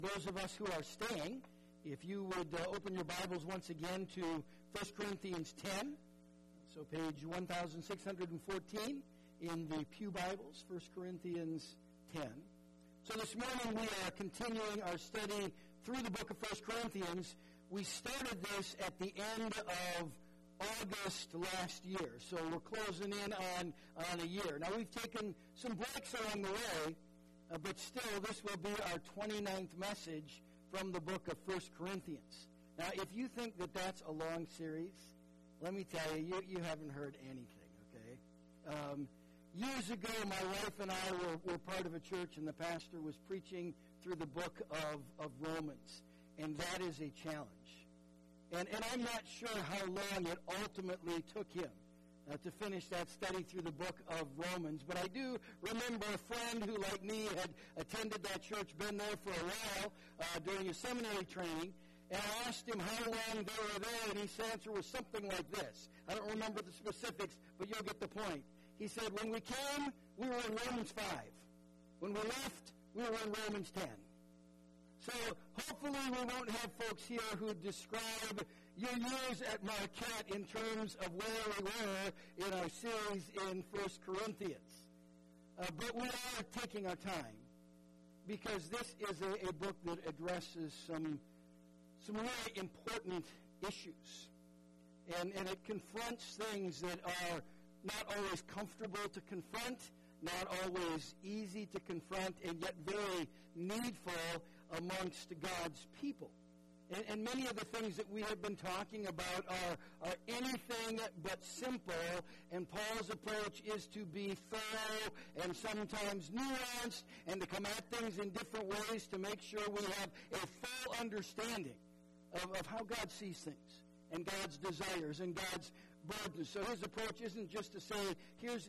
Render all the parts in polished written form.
Those of us who are staying, if you would open your Bibles once again to 1 Corinthians 10, so page 1614 in the Pew Bibles, 1 Corinthians 10. So this morning we are continuing our study through the book of 1 Corinthians. We started this at the end of August last year, so we're closing in on a year. Now we've taken some breaks along the way, but still this will be our 29th message from the book of 1 Corinthians. Now if you think that that's a long series, let me tell you, you haven't heard anything, okay? Years ago, my wife and I were part of a church, and the pastor was preaching through the book of Romans, and that is a challenge. And I'm not sure how long it ultimately took him to finish that study through the book of Romans. But I do remember a friend who, like me, had attended that church, been there for a while during his seminary training, and I asked him how long they were there, and his answer was something like this. I don't remember the specifics, but you'll get the point. He said, when we came, we were in Romans 5. When we left, we were in Romans 10. So hopefully we won't have folks here who describe your years at Marquette in terms of where we were in our series in 1 Corinthians. But we are taking our time because this is a book that addresses some really important issues. And it confronts things that are not always comfortable to confront, not always easy to confront, and yet very needful amongst God's people. And many of the things that we have been talking about are anything but simple, and Paul's approach is to be thorough and sometimes nuanced and to come at things in different ways to make sure we have a full understanding of how God sees things and God's desires and God's burdens. So his approach isn't just to say, here's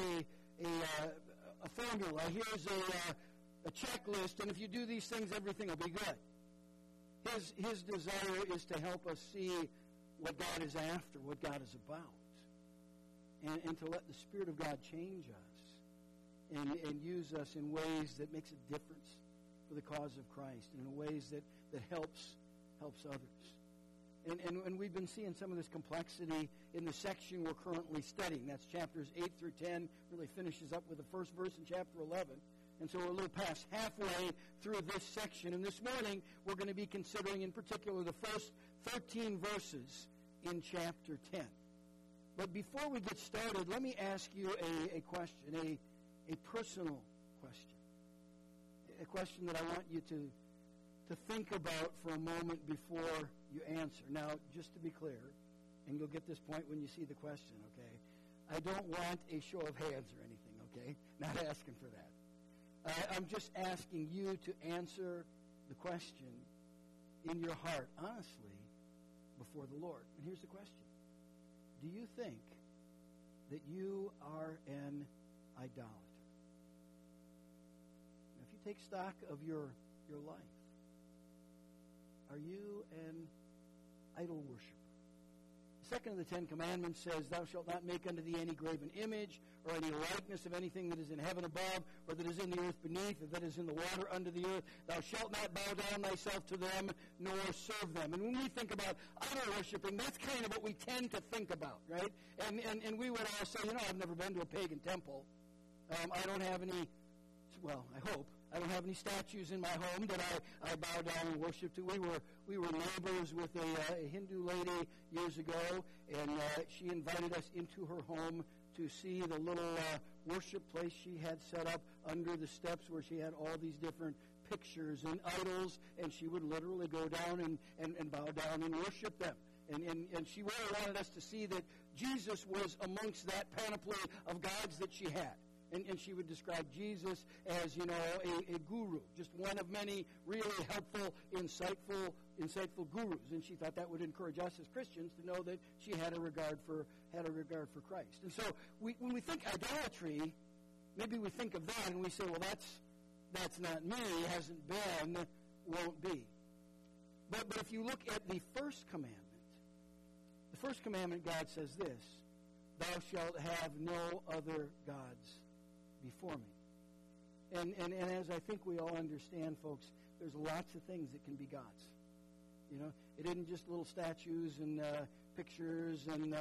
a formula, here's a checklist, and if you do these things, everything will be good. His desire is to help us see what God is after, what God is about, and to let the Spirit of God change us and use us in ways that makes a difference for the cause of Christ, and in ways that helps others. And we've been seeing some of this complexity in the section we're currently studying. That's chapters 8 through 10, really finishes up with the first verse in chapter 11. And so we're a little past halfway through this section. And this morning, we're going to be considering in particular the first 13 verses in chapter 10. But before we get started, let me ask you a question, a personal question. A question that I want you to think about for a moment before you answer. Now, just to be clear, and you'll get this point when you see the question, okay? I don't want a show of hands or anything, okay? Not asking for that. I'm just asking you to answer the question in your heart, honestly, before the Lord. And here's the question. Do you think that you are an idolater? Now, if you take stock of your life, are you an idol worshiper? The second of the Ten Commandments says, thou shalt not make unto thee any graven image or any likeness of anything that is in heaven above or that is in the earth beneath or that is in the water under the earth. Thou shalt not bow down thyself to them nor serve them. And when we think about idol worshiping, that's kind of what we tend to think about, right? And we would all say, I've never been to a pagan temple. I don't have any, well, I hope. I don't have any statues in my home that I bow down and worship to. We were neighbors with a Hindu lady years ago, and she invited us into her home to see the little worship place she had set up under the steps where she had all these different pictures and idols, and she would literally go down and bow down and worship them. And she really wanted us to see that Jesus was amongst that panoply of gods that she had. And she would describe Jesus as, a guru, just one of many really helpful, insightful gurus. And she thought that would encourage us as Christians to know that she had a regard for Christ. And so when we think idolatry, maybe we think of that and we say, well, that's not me, hasn't been, won't be. But if you look at the first commandment, God says this, thou shalt have no other gods before me. And as I think we all understand, folks, there's lots of things that can be gods. You know, it isn't just little statues and pictures and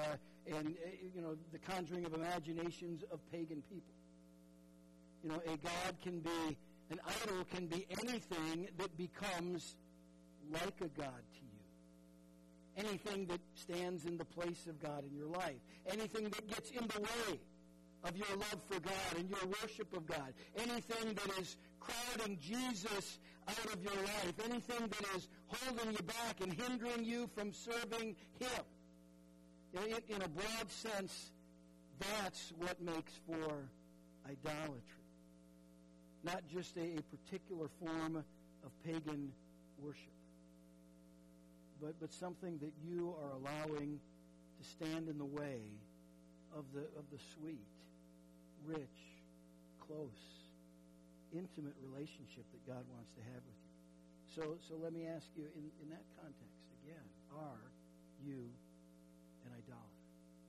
the conjuring of imaginations of pagan people. You know, a god can be, an idol can be anything that becomes like a god to you. Anything that stands in the place of God in your life. Anything that gets in the way of your love for God and your worship of God. Anything that is crowding Jesus out of your life. Anything that is holding you back and hindering you from serving Him. In a broad sense, that's what makes for idolatry. Not just a particular form of pagan worship, but something that you are allowing to stand in the way of the sweet, rich, close, intimate relationship that God wants to have with you. So let me ask you, in that context, again, are you an idolater?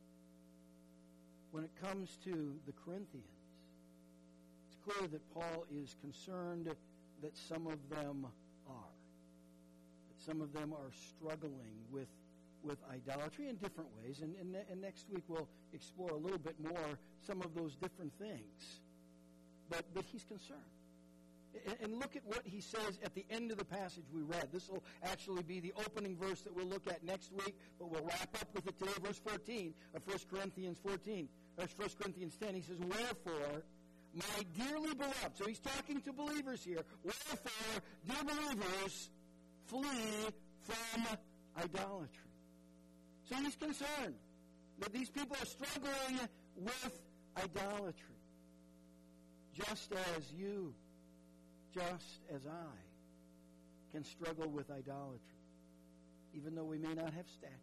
When it comes to the Corinthians, it's clear that Paul is concerned that some of them are. That some of them are struggling with idolatry in different ways. And next week we'll explore a little bit more some of those different things. But he's concerned. And look at what he says at the end of the passage we read. This will actually be the opening verse that we'll look at next week, but we'll wrap up with it today, verse 14 of 1 Corinthians 14. Or 1 Corinthians 10, he says, "Wherefore, my dearly beloved," so he's talking to believers here, "Wherefore, dear believers, flee from idolatry." So he's concerned that these people are struggling with idolatry. Just as you, just as I, can struggle with idolatry, even though we may not have statues,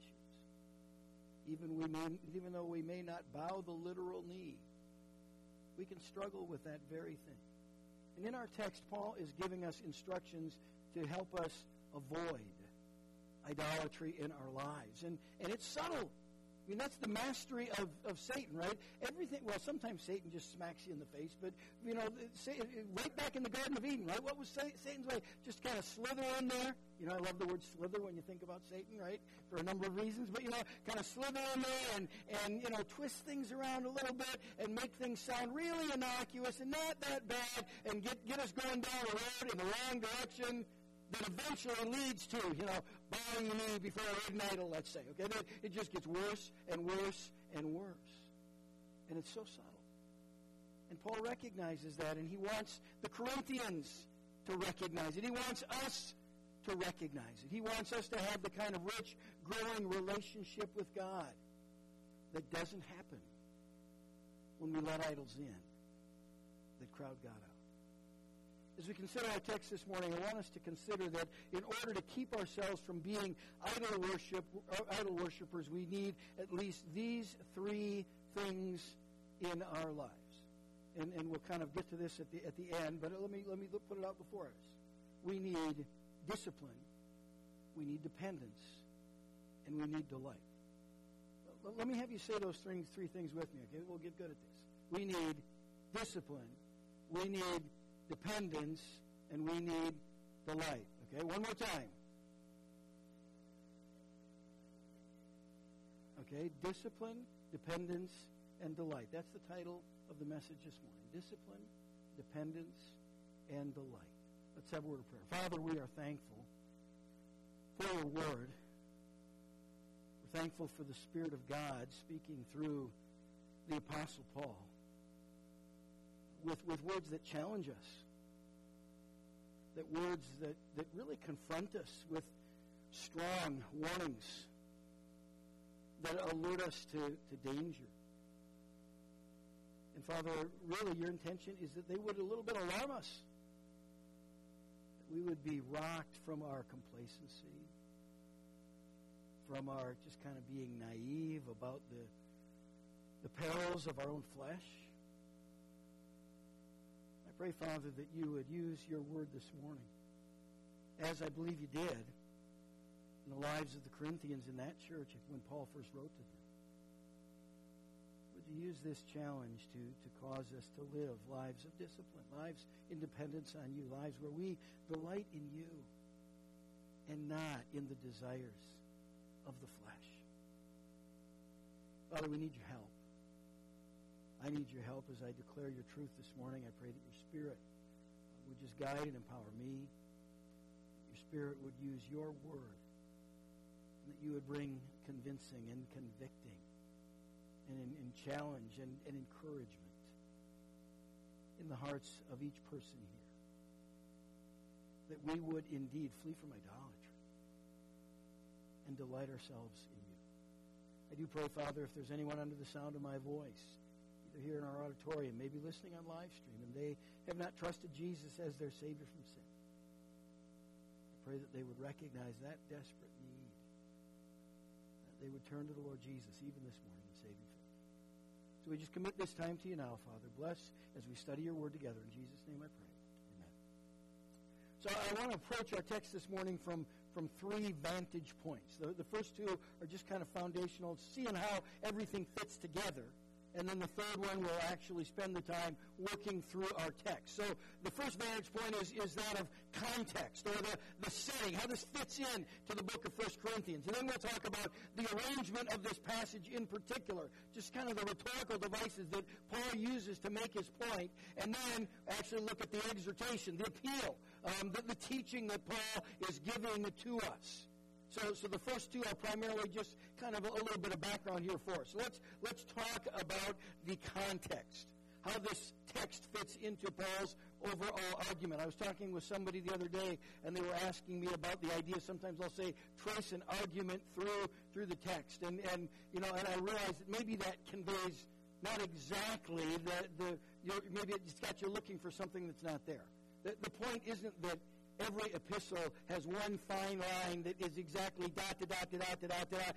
even though we may not bow the literal knee, we can struggle with that very thing. And in our text, Paul is giving us instructions to help us avoid idolatry in our lives. And it's subtle. I mean, that's the mastery of Satan, right? Everything, well, sometimes Satan just smacks you in the face, but, you know, right back in the Garden of Eden, right? What was Satan's way? Just kind of slither in there. You know, I love the word slither when you think about Satan, right? For a number of reasons, but, you know, kind of slither in there and you know, twist things around a little bit and make things sound really innocuous and not that bad and get us going down the road in the wrong direction that eventually leads to, you know, bowing your knee before a wooden idol, let's say. Okay, it just gets worse and worse and worse. And it's so subtle. And Paul recognizes that, and he wants the Corinthians to recognize it. He wants us to recognize it. He wants us to have the kind of rich, growing relationship with God that doesn't happen when we let idols in that crowd God out. As we consider our text this morning, I want us to consider that in order to keep ourselves from being idol worshipers, we need at least these three things in our lives. And we'll kind of get to this at the end, but let me put it out before us. We need discipline, we need dependence, and we need delight. Let me have you say those three things with me, okay? We'll get good at this. We need discipline, we need dependence, and we need delight. Okay, one more time. Okay, discipline, dependence, and delight. That's the title of the message this morning. Discipline, dependence, and delight. Let's have a word of prayer. Father, we are thankful for your word. We're thankful for the Spirit of God speaking through the Apostle Paul with words that challenge us, that words that really confront us with strong warnings that alert us to danger. And Father, really your intention is that they would a little bit alarm us, that we would be rocked from our complacency, from our just kind of being naive about the perils of our own flesh. I pray, Father, that you would use your word this morning, as I believe you did in the lives of the Corinthians in that church when Paul first wrote to them. Would would you use this challenge to cause us to live lives of discipline, lives in dependence on you, lives where we delight in you and not in the desires of the flesh. Father, we need your help. I need your help as I declare your truth this morning. I pray that your Spirit would just guide and empower me. Your Spirit would use your word, and that you would bring convincing and convicting and challenge and encouragement in the hearts of each person here. That we would indeed flee from idolatry and delight ourselves in you. I do pray, Father, if there's anyone under the sound of my voice, either here in our auditorium, maybe listening on live stream, and they have not trusted Jesus as their Savior from sin, I pray that they would recognize that desperate need, that they would turn to the Lord Jesus even this morning and save you. So we just commit this time to you now, Father. Bless as we study your word together. In Jesus' name I pray. Amen. So I want to approach our text this morning from three vantage points. The first two are just kind of foundational, seeing how everything fits together. And then the third one, we'll actually spend the time working through our text. So the first vantage point is that of context, or the setting, how this fits in to the book of 1 Corinthians. And then we'll talk about the arrangement of this passage in particular, just kind of the rhetorical devices that Paul uses to make his point. And then actually look at the exhortation, the appeal, the teaching that Paul is giving to us. So the first two are primarily just kind of a little bit of background here for us. So let's talk about the context, how this text fits into Paul's overall argument. I was talking with somebody the other day, and they were asking me about the idea. Sometimes I'll say trace an argument through the text, and I realized that maybe that conveys not exactly maybe it just got you looking for something that's not there. The point isn't that every epistle has one fine line that is exactly dot to dot to dot to dot to dot.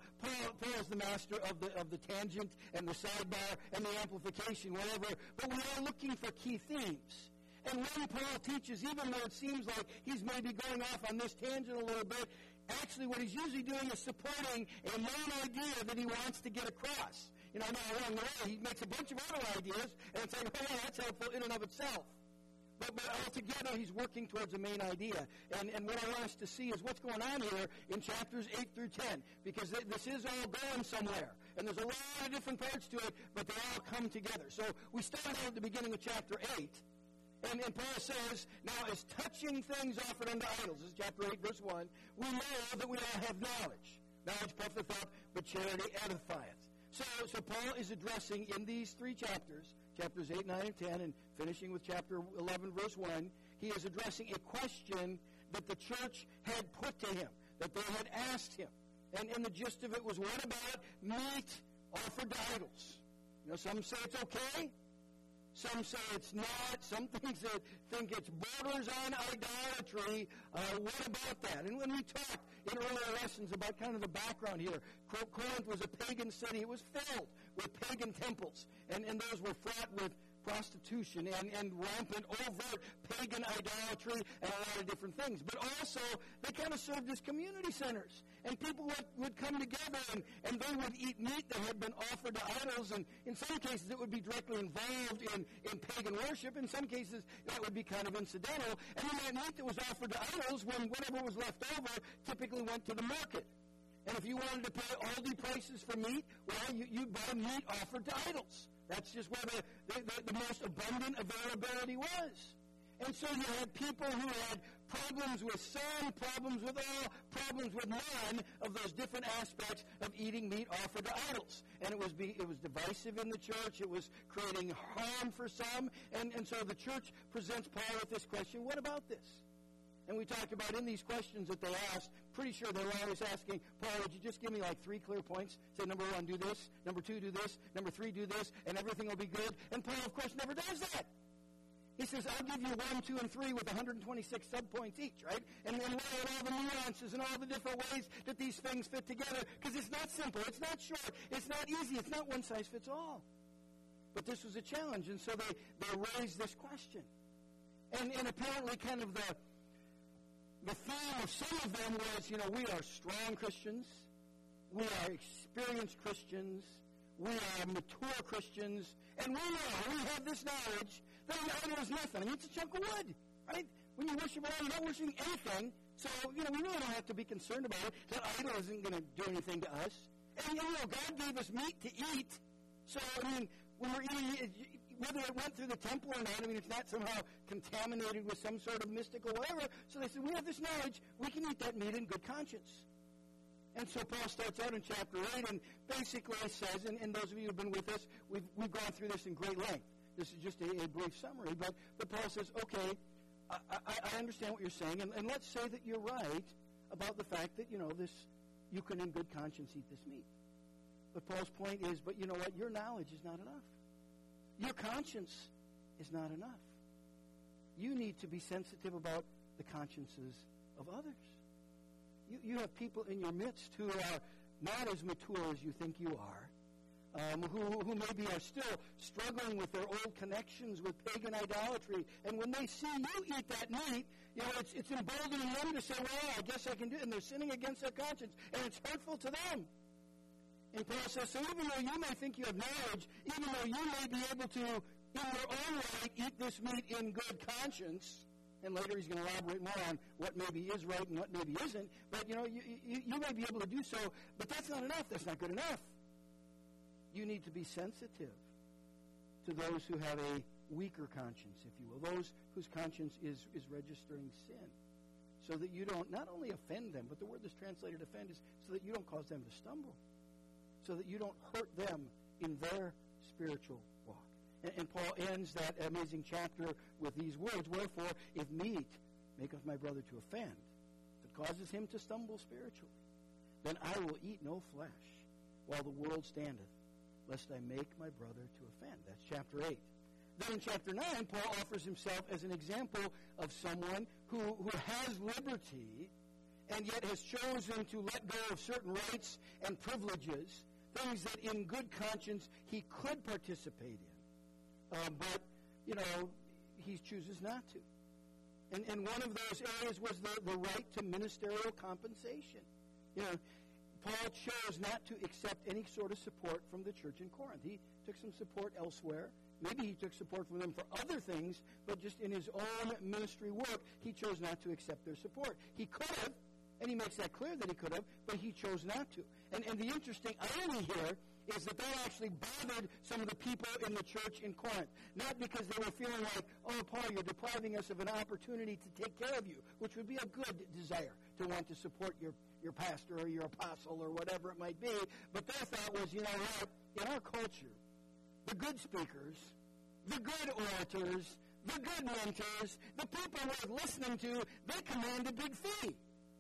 Paul is the master of the tangent and the sidebar and the amplification, whatever. But we are looking for key themes. And when Paul teaches, even though it seems like he's maybe going off on this tangent a little bit, actually what he's usually doing is supporting a main idea that he wants to get across. Now along the way, he makes a bunch of other ideas, and it's like, oh, yeah, that's helpful in and of itself. But altogether, he's working towards a main idea. And what I want us to see is what's going on here in chapters 8 through 10, because this is all going somewhere. And there's a lot of different parts to it, but they all come together. So we start out at the beginning of chapter 8, and Paul says, now as touching things offered unto idols, this is chapter 8, verse 1, we know that we all have knowledge. Knowledge puffeth up, but charity edifieth. So Paul is addressing in these three chapters 8, 9, and 10, and finishing with chapter 11, verse 1, he is addressing a question that the church had put to him, that they had asked him. And the gist of it was, what about meat offered to idols? Some say it's okay. Some say it's not. Some things that think it's borders on idolatry. What about that? And when we talked in earlier lessons about kind of the background here, Corinth was a pagan city. It was filled with pagan temples, and those were fraught with prostitution and rampant, overt pagan idolatry and a lot of different things. But also, they kind of served as community centers. And people would come together and they would eat meat that had been offered to idols. And in some cases, it would be directly involved in pagan worship. In some cases, that would be kind of incidental. And then that meat that was offered to idols, whatever was left over, typically went to the market. And if you wanted to pay Aldi prices for meat, well, you'd buy meat offered to idols. That's just where the most abundant availability was. And so you had people who had problems with some, problems with all, problems with none of those different aspects of eating meat offered to idols. And it was divisive in the church. It was creating harm for some. And so the church presents Paul with this question, what about this? And we talked about in these questions that they asked, pretty sure they were always asking, Paul, would you just give me like 3 clear points? Say, number 1, do this. Number 2, do this. Number 3, do this. And everything will be good. And Paul, of course, never does that. He says, I'll give you 1, 2, and 3 with 126 subpoints each, right? And then lay out all the nuances and all the different ways that these things fit together, because it's not simple. It's not short. It's not easy. It's not one size fits all. But this was a challenge, and so they raised this question. And apparently kind of the theme of some of them was, we are strong Christians. We are experienced Christians. we are mature Christians, and we have this knowledge that an idol is nothing. I mean, it's a chunk of wood, right? When you worship an idol, you're not worshiping anything. So, we really don't have to be concerned about it. That idol isn't going to do anything to us. And, God gave us meat to eat. So, when we're eating, whether it went through the temple or not, it's not somehow contaminated with some sort of mystical whatever. So they said, we have this knowledge. We can eat that meat in good conscience. And so Paul starts out in chapter 8 and basically says, and those of you who have been with us, we've gone through this in great length. This is just a brief summary. But Paul says, okay, I understand what you're saying, and let's say that you're right about the fact that, you can in good conscience eat this meat. But Paul's point is, but you know what? Your knowledge is not enough. Your conscience is not enough. You need to be sensitive about the consciences of others. You have people in your midst who are not as mature as you think you are, who maybe are still struggling with their old connections with pagan idolatry. And when they see you eat that meat, it's emboldening them to say, well, I guess I can do it. And they're sinning against their conscience. And it's hurtful to them. And Paul says, so even though you may think you have knowledge, even though you may be able to, in your own right, eat this meat in good conscience, and later he's going to elaborate more on what maybe is right and what maybe isn't, but, you may be able to do so, but that's not enough. That's not good enough. You need to be sensitive to those who have a weaker conscience, if you will, those whose conscience is registering sin, so that you don't not only offend them, but the word that's translated offend is so that you don't cause them to stumble, so that you don't hurt them in their spiritual walk. And Paul ends that amazing chapter with these words, wherefore, if meat maketh my brother to offend, if it causes him to stumble spiritually, then I will eat no flesh while the world standeth, lest I make my brother to offend. That's chapter 8. Then in chapter 9, Paul offers himself as an example of someone who has liberty and yet has chosen to let go of certain rights and privileges, things that in good conscience he could participate in. But he chooses not to. And one of those areas was the right to ministerial compensation. Paul chose not to accept any sort of support from the church in Corinth. He took some support elsewhere. Maybe he took support from them for other things, but just in his own ministry work, he chose not to accept their support. He could have, and he makes that clear that he could have, but he chose not to. And the interesting irony here is that that actually bothered some of the people in the church in Corinth. Not because they were feeling like, oh, Paul, you're depriving us of an opportunity to take care of you, which would be a good desire to want to support your pastor or your apostle or whatever it might be. But their thought was, you know what, in our culture, the good speakers, the good orators, the good mentors, the people worth listening to, they command a big fee.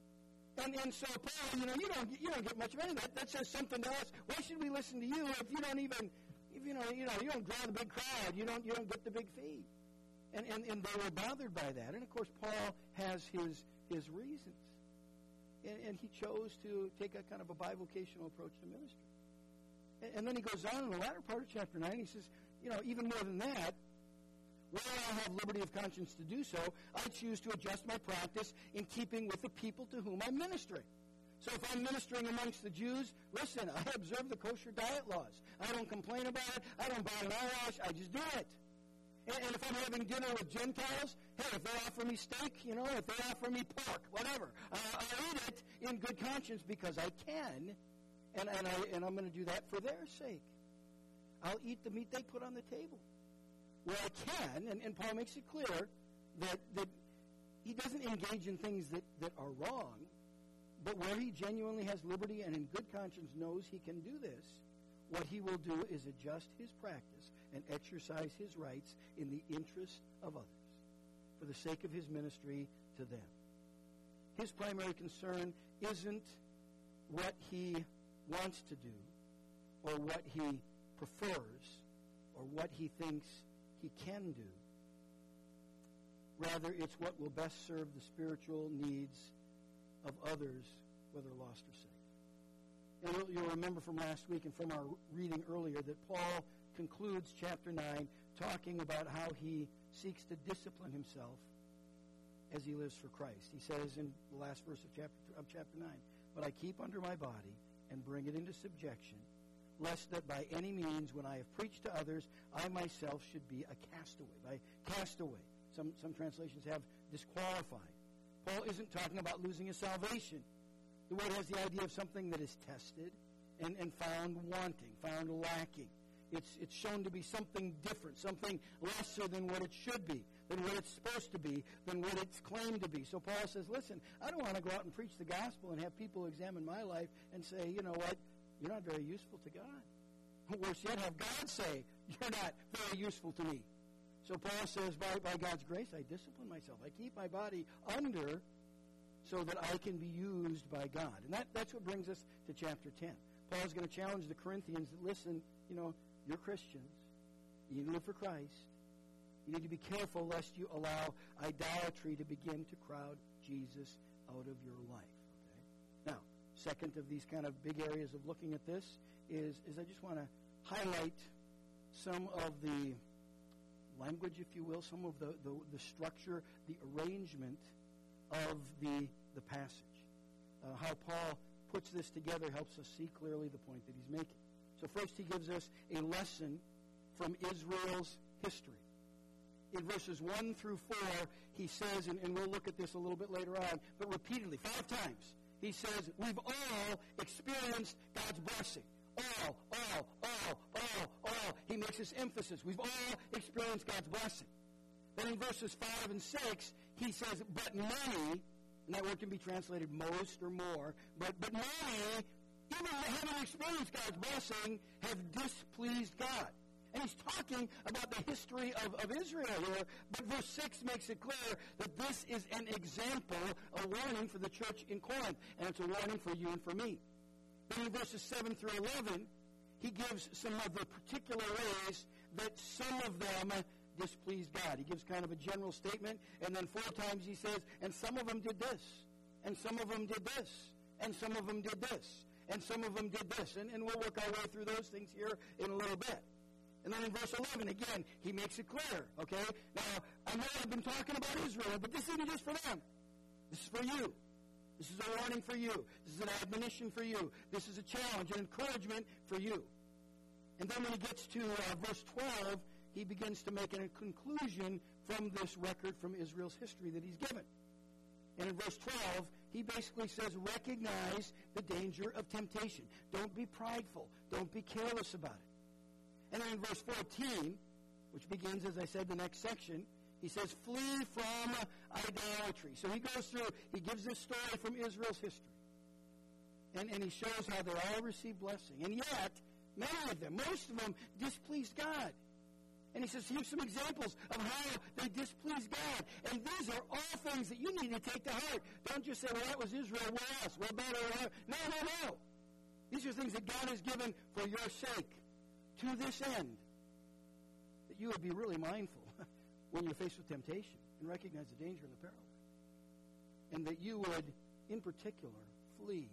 And so, Paul, you don't get much of any of that. That says something to us. Why should we listen to you if you don't even, you don't draw the big crowd, you don't get the big fee? And they were bothered by that. And of course, Paul has his reasons. And he chose to take a kind of a bivocational approach to ministry. And then he goes on in the latter part of chapter 9, he says, even more than that, while I have liberty of conscience to do so, I choose to adjust my practice in keeping with the people to whom I'm ministering. So if I'm ministering amongst the Jews, listen, I observe the kosher diet laws. I don't complain about it. I don't buy an eyelash. I just do it. And if I'm having dinner with Gentiles, hey, if they offer me steak, if they offer me pork, whatever, I'll eat it in good conscience because I can, and I'm going to do that for their sake. I'll eat the meat they put on the table. Where I can, and Paul makes it clear that he doesn't engage in things that are wrong, but where he genuinely has liberty and in good conscience knows he can do this, what he will do is adjust his practice and exercise his rights in the interest of others, for the sake of his ministry to them. His primary concern isn't what he wants to do or what he prefers or what he thinks he can do. Rather, it's what will best serve the spiritual needs of others, whether lost or saved. And you'll remember from last week and from our reading earlier that Paul concludes chapter 9 talking about how he seeks to discipline himself as he lives for Christ. He says in the last verse of chapter 9, but I keep under my body and bring it into subjection, lest that by any means, when I have preached to others, I myself should be a castaway. By castaway, some translations have disqualified. Paul isn't talking about losing his salvation. The word has the idea of something that is tested and found wanting, found lacking. It's shown to be something different, something lesser than what it should be, than what it's supposed to be, than what it's claimed to be. So Paul says, listen, I don't want to go out and preach the gospel and have people examine my life and say, you know what, you're not very useful to God. Worse yet, have God say, you're not very useful to me. So Paul says, by God's grace, I discipline myself. I keep my body under so that I can be used by God. And that's what brings us to chapter 10. Paul's going to challenge the Corinthians that, listen, you're Christians. You need to live for Christ. You need to be careful lest you allow idolatry to begin to crowd Jesus out of your life. Okay? Now, second of these kind of big areas of looking at this is I just want to highlight some of the language, if you will, some of the structure, the arrangement of the passage. How Paul puts this together helps us see clearly the point that he's making. So first he gives us a lesson from Israel's history. In verses 1 through 4, he says, and we'll look at this a little bit later on, but repeatedly, 5 times, he says, we've all experienced God's blessing. All. He makes this emphasis. We've all experienced God's blessing. Then in verses 5 and 6, he says, but many, and that word can be translated most or more, but many, even having experienced God's blessing, have displeased God. And he's talking about the history of Israel here, but verse 6 makes it clear that this is an example, a warning for the church in Corinth, and it's a warning for you and for me. Then in verses 7 through 11, he gives some of the particular ways that some of them displeased God. He gives kind of a general statement, and then 4 times he says, and some of them did this, and some of them did this, and some of them did this, and some of them did this. And we'll work our way through those things here in a little bit. And then in verse 11, again, he makes it clear, okay? Now, I know I've been talking about Israel, but this isn't just for them. This is for you. This is a warning for you. This is an admonition for you. This is a challenge, an encouragement for you. And then when he gets to verse 12, he begins to make a conclusion from this record from Israel's history that he's given. And in verse 12, he basically says, recognize the danger of temptation. Don't be prideful. Don't be careless about it. And then in verse 14, which begins, as I said, the next section, he says, flee from idolatry. So he goes through, he gives this story from Israel's history. And he shows how they all received blessing. And yet, many of them, most of them, displeased God. And he says, here's some examples of how they displeased God. And these are all things that you need to take to heart. Don't just say, well, that was Israel, we're us, we're better. No. These are things that God has given for your sake. To this end, that you would be really mindful when you're faced with temptation and recognize the danger and the peril. And that you would, in particular, flee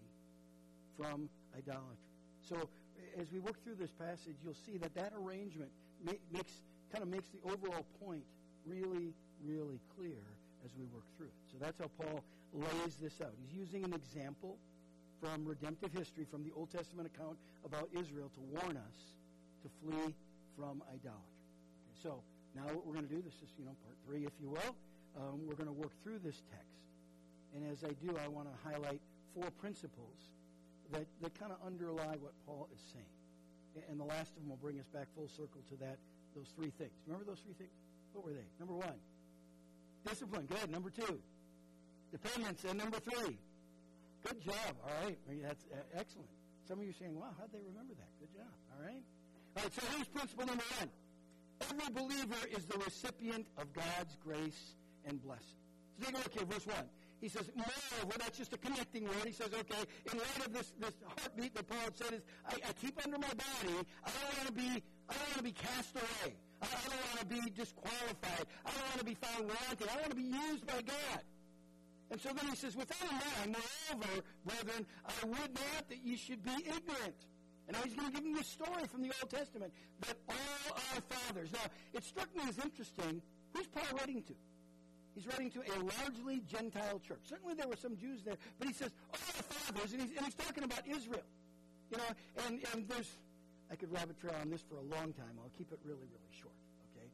from idolatry. So as we work through this passage, you'll see that arrangement makes the overall point really, really clear as we work through it. So that's how Paul lays this out. He's using an example from redemptive history, from the Old Testament account about Israel to warn us to flee from idolatry. Okay, so now what we're going to do, this is part 3, if you will. We're going to work through this text. And as I do, I want to highlight 4 principles that kind of underlie what Paul is saying. And the last of them will bring us back full circle to those 3 things. Remember those 3 things? What were they? Number 1, discipline. Good. Number 2, dependence. And number 3, good job. All right. That's excellent. Some of you are saying, wow, how'd they remember that? Good job. All right. All right, so here's principle number 1. Every believer is the recipient of God's grace and blessing. So take a look here, verse 1. He says, moreover, that's just a connecting word. He says, okay, in light of this heartbeat that Paul had said is, I keep under my body, I don't want to be cast away. I don't want to be disqualified. I don't want to be found wanting. I want to be used by God. And so then he says, with that in mind, moreover, brethren, I would not that you should be ignorant. And now he's going to give him this story from the Old Testament, that all our fathers. Now, it struck me as interesting, who's Paul writing to? He's writing to a largely Gentile church. Certainly there were some Jews there, but he says, all our fathers, and he's talking about Israel. And there's I could rabbit trail on this for a long time. I'll keep it really, really short, okay?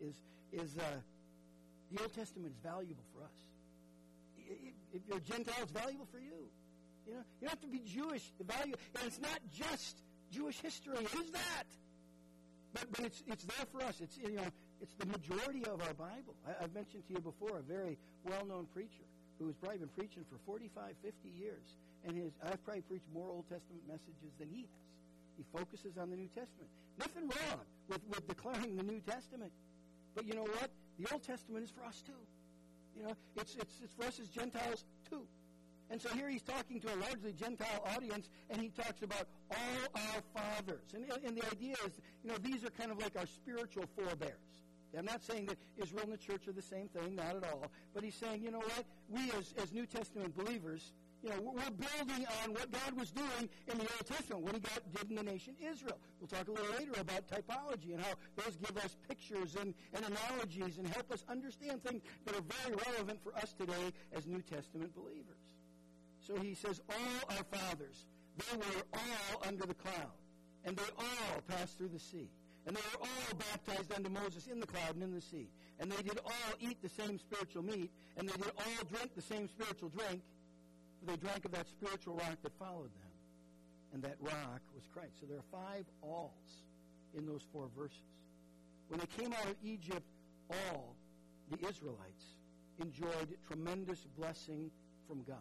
The Old Testament is valuable for us. If you're a Gentile, it's valuable for you. You know, you don't have to be Jewish. The value, and it's not just Jewish history. It is that. But it's there for us. It's the majority of our Bible. I've mentioned to you before a very well-known preacher who has probably been preaching for 45, 50 years. And I've probably preached more Old Testament messages than he has. He focuses on the New Testament. Nothing wrong with declaring the New Testament. But you know what? The Old Testament is for us too. You know, it's for us as Gentiles too. And so here he's talking to a largely Gentile audience, and he talks about all our fathers. And the idea is, you know, these are kind of like our spiritual forebears. I'm not saying that Israel and the church are the same thing, not at all. But he's saying, you know what? We as New Testament believers, you know, we're building on what God was doing in the Old Testament, what he did in the nation Israel. We'll talk a little later about typology and how those give us pictures and analogies and help us understand things that are very relevant for us today as New Testament believers. So he says, all our fathers, they were all under the cloud, and they all passed through the sea. And they were all baptized unto Moses in the cloud and in the sea. And they did all eat the same spiritual meat, and they did all drink the same spiritual drink, for they drank of that spiritual rock that followed them. And that rock was Christ. So there are 5 alls in those 4 verses. When they came out of Egypt, all the Israelites enjoyed tremendous blessing from God.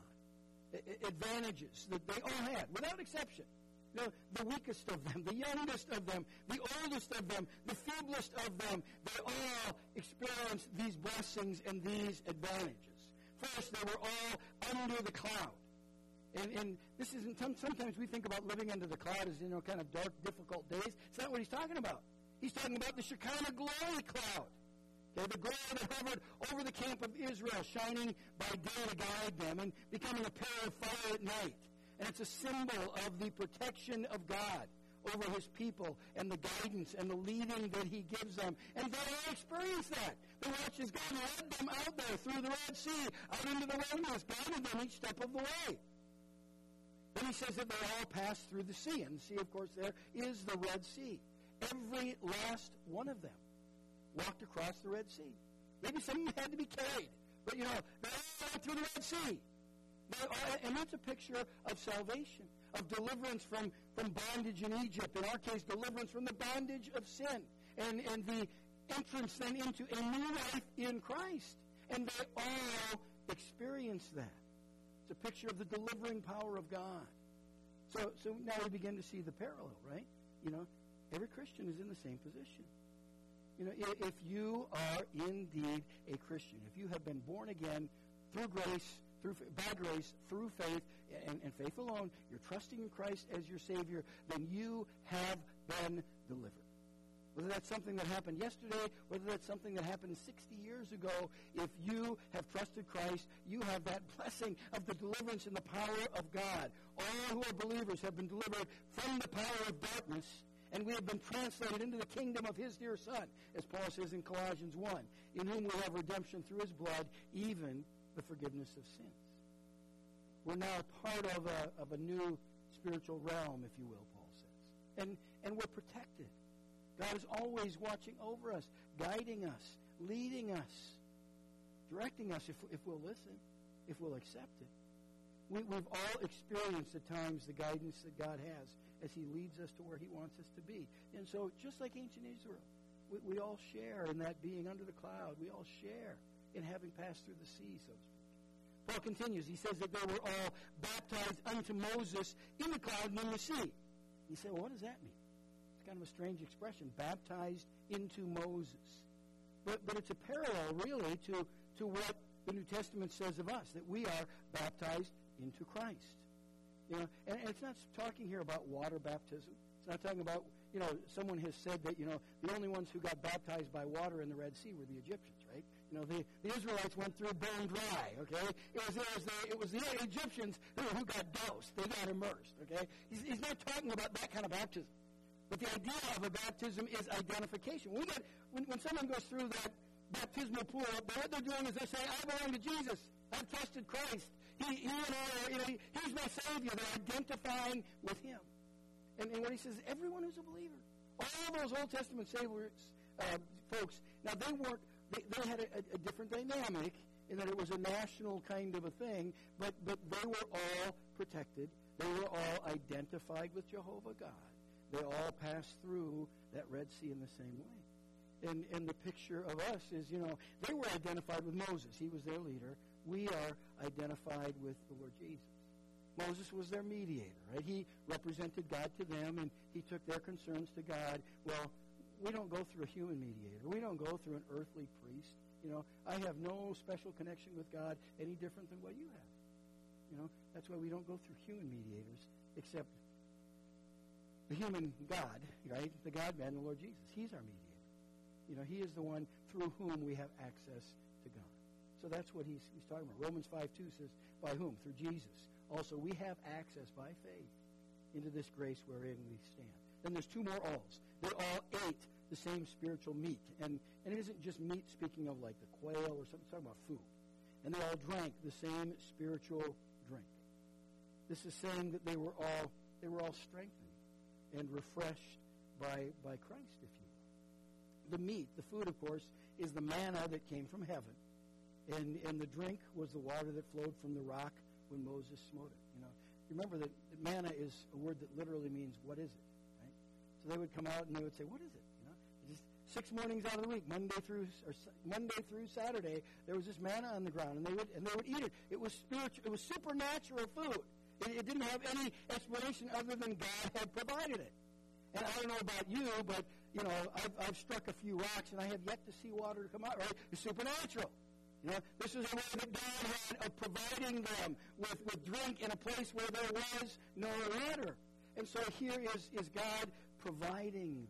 Advantages that they all had, without exception. You know, the weakest of them, the youngest of them, the oldest of them, the feeblest of them, they all experienced these blessings and these advantages. First, they were all under the cloud. And this isn't, sometimes we think about living under the cloud as, you know, kind of dark, difficult days. It's not what he's talking about. He's talking about the Shekinah glory cloud. Okay, the glory that hovered over the camp of Israel, shining by day to guide them and becoming a pillar of fire at night. And it's a symbol of the protection of God over his people and the guidance and the leading that he gives them. And they all experience that. They watch as God led them out there through the Red Sea, out into the wilderness, guided them each step of the way. Then he says that they all passed through the sea. And the sea, of course, there is the Red Sea. Every last one of them walked across the Red Sea. Maybe some of them had to be carried. But, you know, they all went through the Red Sea. And that's a picture of salvation, of deliverance from bondage in Egypt. In our case, deliverance from the bondage of sin. And the entrance then into a new life in Christ. And they all experience that. It's a picture of the delivering power of God. So now we begin to see the parallel, right? You know, every Christian is in the same position. You know, if you are indeed a Christian, if you have been born again through grace, by grace, through faith, and faith alone, you're trusting in Christ as your Savior, then you have been delivered. Whether that's something that happened yesterday, whether that's something that happened 60 years ago, if you have trusted Christ, you have that blessing of the deliverance and the power of God. All who are believers have been delivered from the power of darkness, and we have been translated into the kingdom of his dear Son, as Paul says in Colossians 1, in whom we have redemption through his blood, even the forgiveness of sins. We're now part of a new spiritual realm, if you will, Paul says. And we're protected. God is always watching over us, guiding us, leading us, directing us if we'll listen, if we'll accept it. We've all experienced at times the guidance that God has as he leads us to where he wants us to be. And so just like ancient Israel, we all share in that being under the cloud. We all share in having passed through the sea, so to speak. Paul continues. He says that they were all baptized unto Moses in the cloud and in the sea. You say, well, what does that mean? It's kind of a strange expression, baptized into Moses. But it's a parallel, really, to what the New Testament says of us, that we are baptized into Christ. You know, and it's not talking here about water baptism. It's not talking about, you know, someone has said that, you know, the only ones who got baptized by water in the Red Sea were the Egyptians, right? You know, the Israelites went through bone dry, okay? It was the Egyptians who got doused. They got immersed, okay? He's not talking about that kind of baptism. But the idea of a baptism is identification. When someone goes through that baptismal pool, what they're doing is they say, I belong to Jesus. I've trusted Christ. He and I, you know, he's my Savior. They're identifying with him. And what he says, everyone who's a believer. All those Old Testament folks, now they had a different dynamic in that it was a national kind of a thing, but they were all protected. They were all identified with Jehovah God. They all passed through that Red Sea in the same way. And the picture of us is, they were identified with Moses. He was their leader. We are identified with the Lord Jesus. Moses was their mediator, right? He represented God to them, and he took their concerns to God. Well, we don't go through a human mediator. We don't go through an earthly priest. I have no special connection with God any different than what you have. That's why we don't go through human mediators, except the human God, right? The God-man, the Lord Jesus. He's our mediator. He is the one through whom we have access to God. So that's what he's talking about. Romans 5:2 says, by whom? Through Jesus. Also, we have access by faith into this grace wherein we stand. Then there's two more alls. They all ate the same spiritual meat. And it isn't just meat, speaking of like the quail or something. It's talking about food. And they all drank the same spiritual drink. This is saying that they were all strengthened and refreshed by Christ, if you will. The meat, the food, of course, is the manna that came from heaven. And the drink was the water that flowed from the rock when Moses smote it. You remember that manna is a word that literally means, what is it? Right? So they would come out and they would say, what is it? Just 6 mornings out of the week, Monday through Saturday, there was this manna on the ground, and they would eat it. It was spiritual. It was supernatural food. It didn't have any explanation other than God had provided it. And I don't know about you, but I've struck a few rocks, and I have yet to see water come out. Right? It's supernatural. This is a way that God had of providing them with drink in a place where there was no water. And so here is God providing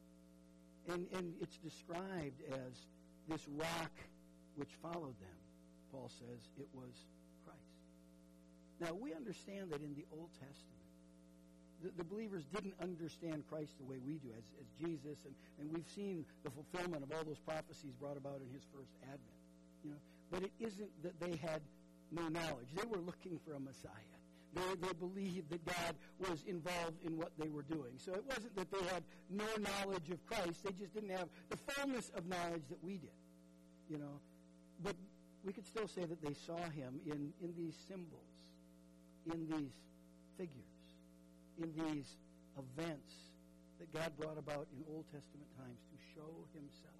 them. And it's described as this rock which followed them. Paul says it was Christ. Now, we understand that in the Old Testament, the believers didn't understand Christ the way we do as Jesus, and we've seen the fulfillment of all those prophecies brought about in his first advent. But it isn't that they had no knowledge. They were looking for a Messiah. They believed that God was involved in what they were doing. So it wasn't that they had no knowledge of Christ. They just didn't have the fullness of knowledge that we did. But we could still say that they saw him in these symbols, in these figures, in these events that God brought about in Old Testament times to show himself,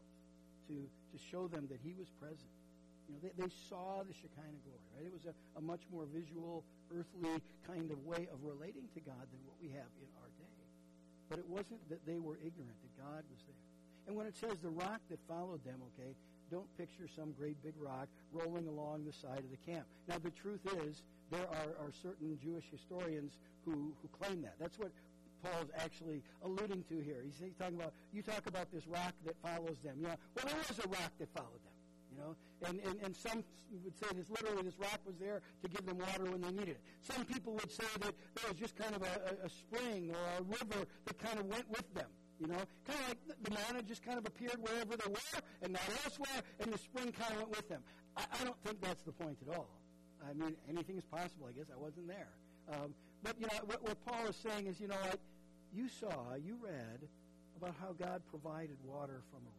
to show them that he was present. They saw the Shekinah glory, right? It was a much more visual, earthly kind of way of relating to God than what we have in our day. But it wasn't that they were ignorant, that God was there. And when it says the rock that followed them, okay, don't picture some great big rock rolling along the side of the camp. Now, the truth is, there are certain Jewish historians who claim that. That's what Paul's actually alluding to here. He's talking about, you talk about this rock that follows them. Well, there was a rock that followed them. And some would say this rock was there to give them water when they needed it. Some people would say that there was just kind of a spring or a river that kind of went with them. Kind of like the manna just kind of appeared wherever they were and not elsewhere, and the spring kind of went with them. I don't think that's the point at all. I mean, anything is possible. I guess I wasn't there. But what Paul is saying is, what? You read about how God provided water from a rock.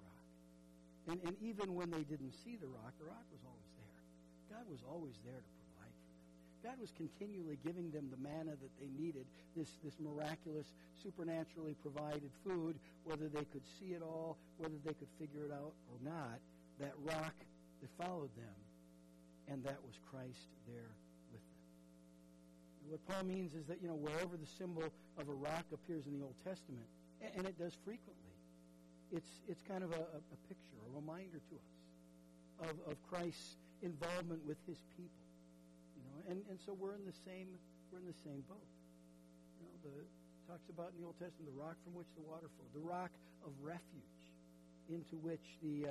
And even when they didn't see the rock was always there. God was always there to provide for them. God was continually giving them the manna that they needed, this miraculous, supernaturally provided food, whether they could see it all, whether they could figure it out or not, that rock that followed them, and that was Christ there with them. And what Paul means is that, wherever the symbol of a rock appears in the Old Testament, and it does frequently, it's kind of a picture, a reminder to us of Christ's involvement with his people, and so we're in the same boat. It talks about in the Old Testament the rock from which the water flowed, the rock of refuge into which the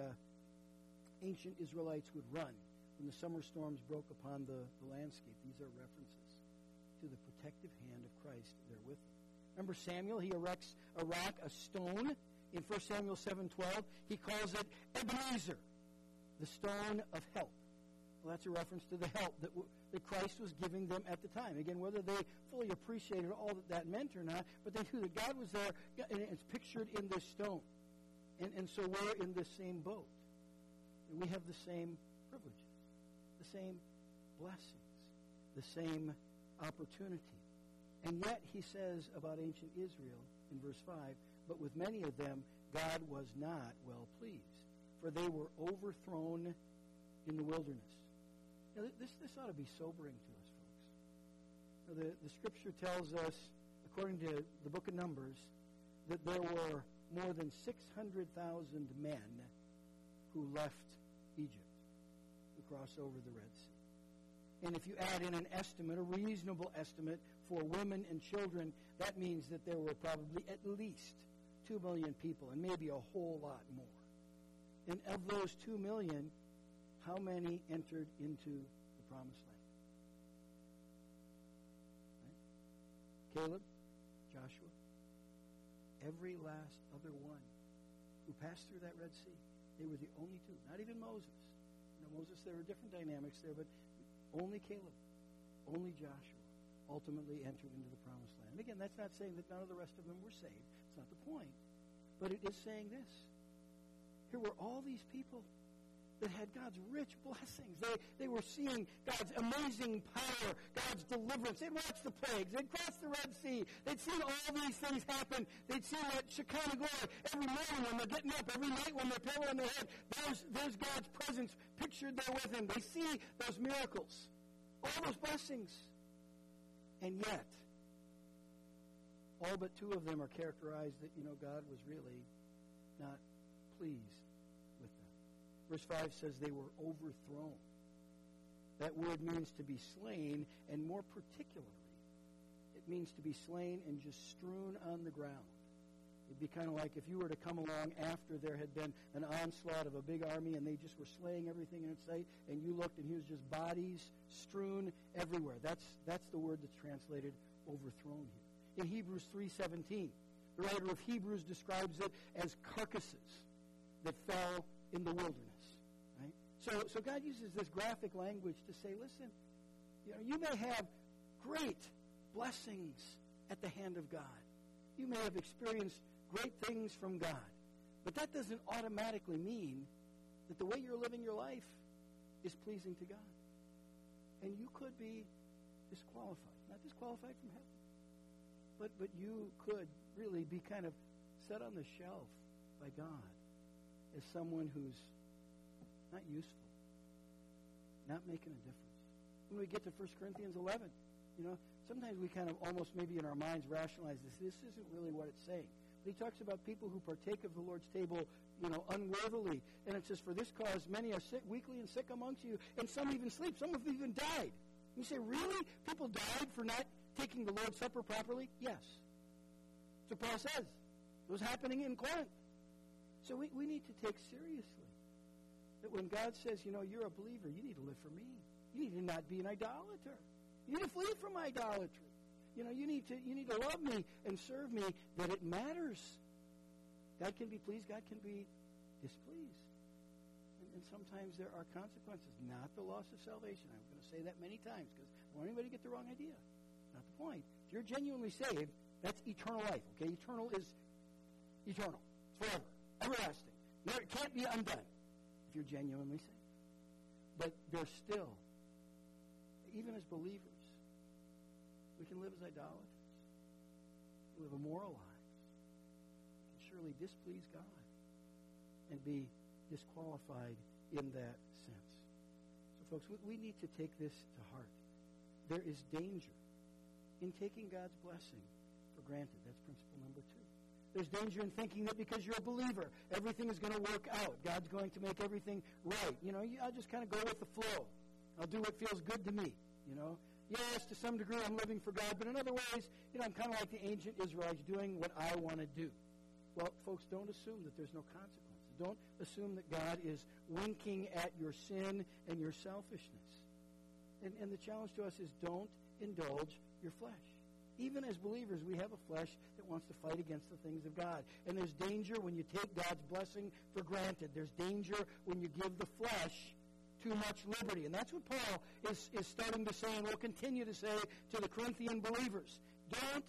ancient Israelites would run when the summer storms broke upon the landscape. These are references to the protective hand of Christ there with them. Remember Samuel? He erects a rock, a stone. In 1 Samuel 7:12, he calls it Ebenezer, the stone of help. Well, that's a reference to the help that that Christ was giving them at the time. Again, whether they fully appreciated all that meant or not, but they knew that God was there, and it's pictured in this stone. And so we're in the same boat. And we have the same privileges, the same blessings, the same opportunity. And yet, he says about ancient Israel in verse 5, but with many of them, God was not well pleased, for they were overthrown in the wilderness. Now, this ought to be sobering to us, folks. Now, the Scripture tells us, according to the book of Numbers, that there were more than 600,000 men who left Egypt to cross over the Red Sea. And if you add in an estimate, a reasonable estimate for women and children, that means that there were probably at least 2 million people, and maybe a whole lot more. And of those 2 million, how many entered into the Promised Land? Right? Caleb, Joshua, every last other one who passed through that Red Sea. They were the only two, not even Moses. Moses, there were different dynamics there, but only Caleb, only Joshua ultimately entered into the Promised Land. And again, that's not saying that none of the rest of them were saved. It's not the point. But it is saying this. Here were all these people that had God's rich blessings. They were seeing God's amazing power, God's deliverance. They'd watched the plagues. They'd crossed the Red Sea. They'd seen all these things happen. They'd seen that Shekinah glory every morning when they're getting up, every night when they're pillowing their head. There's God's presence pictured there with them. They see those miracles, all those blessings. And yet, all but 2 of them are characterized that, God was really not pleased with them. Verse 5 says they were overthrown. That word means to be slain, and more particularly, it means to be slain and just strewn on the ground. It'd be kind of like if you were to come along after there had been an onslaught of a big army and they just were slaying everything in its sight, and you looked and here's just bodies strewn everywhere. That's the word that's translated overthrown here. In Hebrews 3:17, the writer of Hebrews describes it as carcasses that fell in the wilderness. Right? So God uses this graphic language to say, listen, you may have great blessings at the hand of God. You may have experienced great things from God. But that doesn't automatically mean that the way you're living your life is pleasing to God. And you could be disqualified. Not disqualified from heaven. But you could really be kind of set on the shelf by God as someone who's not useful, not making a difference. When we get to 1 Corinthians 11, sometimes we kind of almost maybe in our minds rationalize this isn't really what it's saying. But he talks about people who partake of the Lord's table, unworthily. And it says, for this cause many are sick, weakly and sick amongst you, and some even sleep. Some have even died. And you say, really? People died for not taking the Lord's Supper properly? Yes. So Paul says. It was happening in Corinth. So we need to take seriously that when God says, you're a believer, you need to live for me. You need to not be an idolater. You need to flee from idolatry. You need to love me and serve me, that it matters. God can be pleased. God can be displeased. And sometimes there are consequences, not the loss of salvation. I'm going to say that many times because I don't want anybody to get the wrong idea. Not the point. If you're genuinely saved, that's eternal life. Okay, eternal is eternal. It's forever, everlasting. It can't be undone if you're genuinely saved. But there's still, even as believers, we can live as idolaters, live immoral lives, and surely displease God and be disqualified in that sense. So, folks, we need to take this to heart. There is danger in taking God's blessing for granted. That's principle number 2. There's danger in thinking that because you're a believer, everything is going to work out. God's going to make everything right. I'll just kind of go with the flow. I'll do what feels good to me, Yes, to some degree I'm living for God, but in other ways, I'm kind of like the ancient Israelites doing what I want to do. Well, folks, don't assume that there's no consequences. Don't assume that God is winking at your sin and your selfishness. And the challenge to us is don't indulge your flesh. Even as believers, we have a flesh that wants to fight against the things of God. And there's danger when you take God's blessing for granted. There's danger when you give the flesh too much liberty. And that's what Paul is starting to say and will continue to say to the Corinthian believers. Don't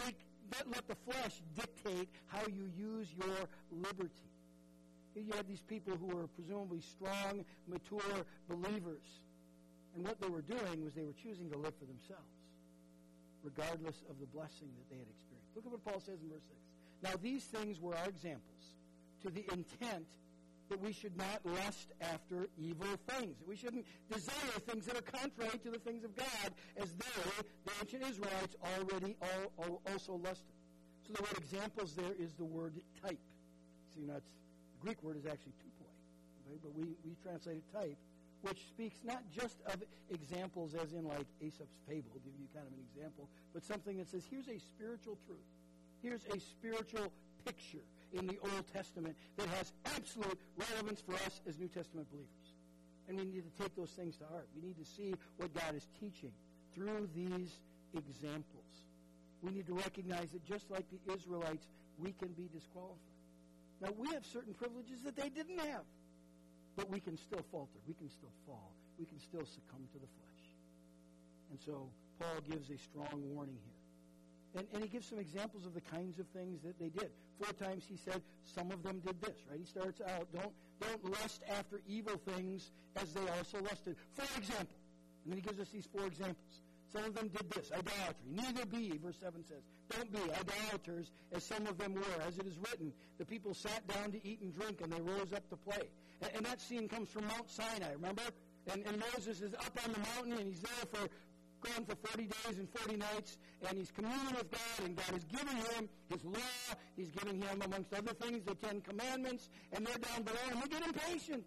let the flesh dictate how you use your liberty. You had these people who were presumably strong, mature believers. And what they were doing was they were choosing to live for themselves, regardless of the blessing that they had experienced. Look at what Paul says in verse 6. Now these things were our examples, to the intent that we should not lust after evil things. That we shouldn't desire things that are contrary to the things of God, as they, the ancient Israelites, already also lusted. So the word examples there is the word type. See, the Greek word is actually tupoi, okay? But we translate it type, which speaks not just of examples as in like Aesop's fable, give you kind of an example, but something that says, here's a spiritual truth. Here's a spiritual picture in the Old Testament that has absolute relevance for us as New Testament believers. And we need to take those things to heart. We need to see what God is teaching through these examples. We need to recognize that just like the Israelites, we can be disqualified. Now, we have certain privileges that they didn't have. But we can still falter. We can still fall. We can still succumb to the flesh. And so Paul gives a strong warning here. And he gives some examples of the kinds of things that they did. 4 times he said some of them did this, right? He starts out, don't lust after evil things as they also lusted. For example, and then he gives us these 4 examples. Some of them did this, idolatry. Neither be, verse 7 says, don't be idolaters as some of them were. As it is written, the people sat down to eat and drink, and they rose up to play. And that scene comes from Mount Sinai, remember? And Moses is up on the mountain, and he's there gone for 40 days and 40 nights, and he's communing with God, and God is giving him his law. He's giving him, amongst other things, the 10 Commandments, and they're down below, and they get impatient.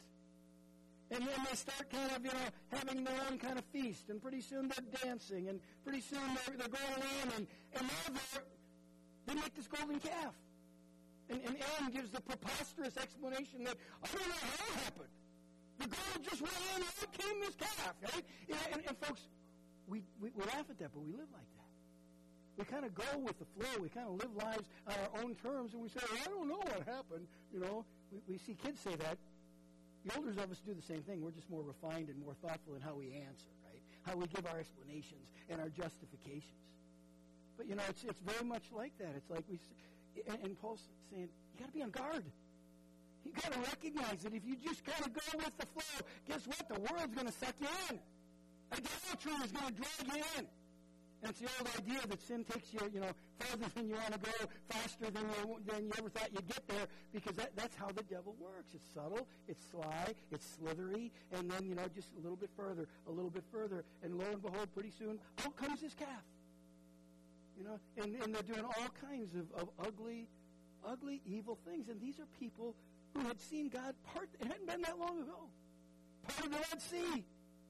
And then they start kind of, having their own kind of feast. And pretty soon they're dancing. And pretty soon they're going around. And now they make this golden calf. And Aaron gives the preposterous explanation that, I don't know how it happened. The gold just went in and out came this calf. Right? And folks, we laugh at that, but we live like that. We kind of go with the flow. We kind of live lives on our own terms. And we say, I don't know what happened. We see kids say that. The older of us do the same thing. We're just more refined and more thoughtful in how we answer, right? How we give our explanations and our justifications. But, it's very much like that. It's like and Paul's saying, you got to be on guard. You got to recognize that if you just kind of go with the flow, guess what? The world's going to suck you in. Idolatry is going to drag you in. And it's the old idea that sin takes you, further than you want to go, faster than you ever thought you'd get there, because that's how the devil works. It's subtle, it's sly, it's slithery, and then, just a little bit further, and lo and behold, pretty soon, out comes this calf. And they're doing all kinds of ugly, evil things. And these are people who had seen God part, it hadn't been that long ago, part of the Red Sea.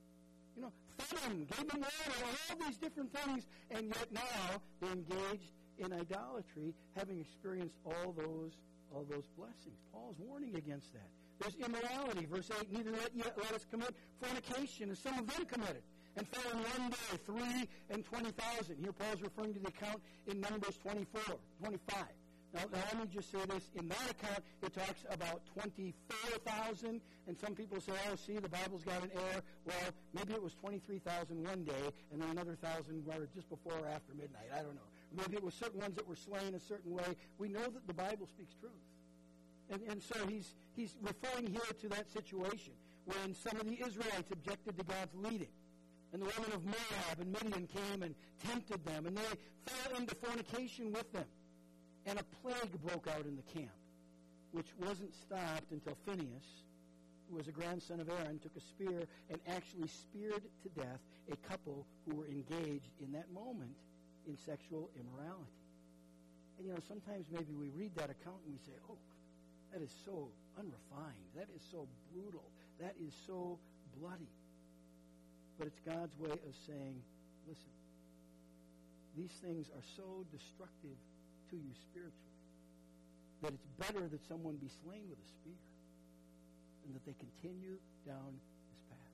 Fed them, gave them water, all these different things, and yet now they're engaged in idolatry, having experienced all those blessings. Paul's warning against that. There's immorality, verse 8, neither let us commit fornication, as some of them committed, and fell in one day 3 and 20,000. Here Paul's referring to the account in Numbers 25. Now, let me just say this. In that account, it talks about 24,000, and some people say, the Bible's got an error. Well, maybe it was 23,000 one day, and then another 1,000 were just before or after midnight. I don't know. Maybe it was certain ones that were slain a certain way. We know that the Bible speaks truth. And so he's referring here to that situation when some of the Israelites objected to God's leading. And the women of Moab and Midian came and tempted them, and they fell into fornication with them. And a plague broke out in the camp, which wasn't stopped until Phinehas, who was a grandson of Aaron, took a spear and actually speared to death a couple who were engaged in that moment in sexual immorality. And, sometimes maybe we read that account and we say, that is so unrefined. That is so brutal. That is so bloody. But it's God's way of saying, listen, these things are so destructive to you spiritually that it's better that someone be slain with a spear than that they continue down this path.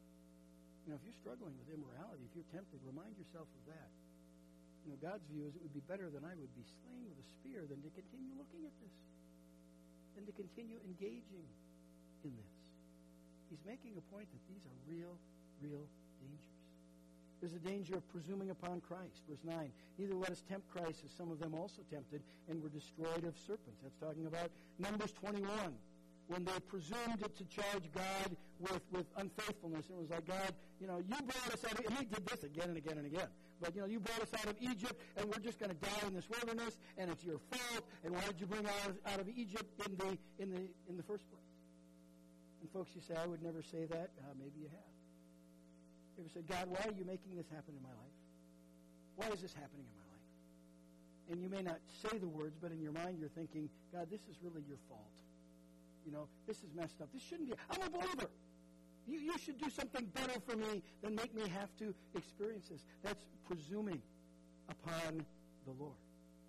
If you're struggling with immorality, if you're tempted, remind yourself of that. God's view is it would be better that I would be slain with a spear than to continue looking at this, than to continue engaging in this. he's making a point that these are real dangers. There's a danger of presuming upon Christ. Verse 9, neither let us tempt Christ as some of them also tempted and were destroyed of serpents. That's talking about Numbers 21, when they presumed to charge God with unfaithfulness. It was like, God, you brought us out of, and he did this again and again and again. But, you brought us out of Egypt, and we're just going to die in this wilderness, and it's your fault, and why did you bring us out of Egypt in the first place? And folks, you say, I would never say that. Maybe you have. You ever said, God, why are you making this happen in my life? Why is this happening in my life? And you may not say the words, but in your mind you're thinking, God, this is really your fault. This is messed up. This shouldn't be. I'm a believer. You should do something better for me than make me have to experience this. That's presuming upon the Lord.